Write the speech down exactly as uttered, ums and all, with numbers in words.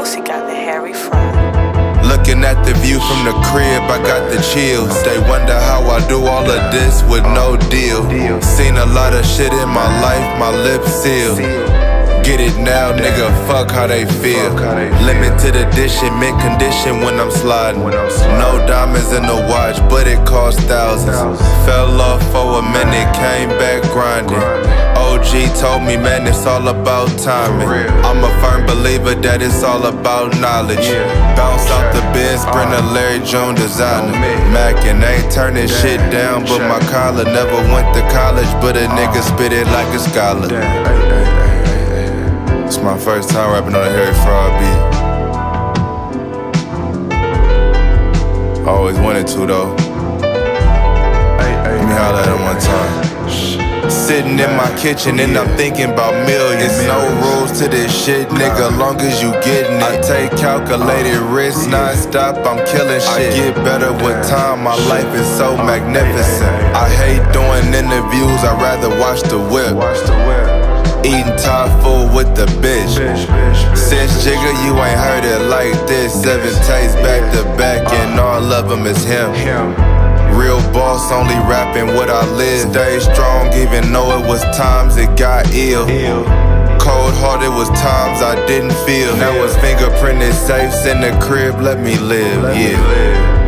Boosie got the Harry Fry. Looking at the view from the crib, I got the chills. They wonder how I do all of this with no deal. Seen a lot of shit in my life, my lips sealed. Get it now, nigga, fuck how they feel. Limited edition, mint condition when I'm sliding. No diamonds in the watch, but it cost thousands. Fell off for a minute, came back grinding. O G told me, man, it's all about timing. I'm a firm believer that it's all about knowledge. Bounce out the Benz, Sprinter, Larry June designer. Mac and ain't turning shit down, but my collar never went to college, but a nigga spit it like a scholar. It's my first time rapping on a Harry Fraud beat. I always wanted to though. Let me holler at him one time. Sitting in my kitchen and I'm thinking about millions. No rules to this shit, nigga, long as you getting it. I take calculated risks non-stop, I'm killing shit. I get better with time, my life is so magnificent. I hate doing interviews, I'd rather watch the whip. Eating Thai food with the bitch. Since Jigga, you ain't heard it like this. Seven takes back to back and all of them is him. Real boss, only rapping what I live. Stay strong even though it was times it got ill. Cold hearted was times I didn't feel. Now it's fingerprinted safes in the crib, let me live, yeah.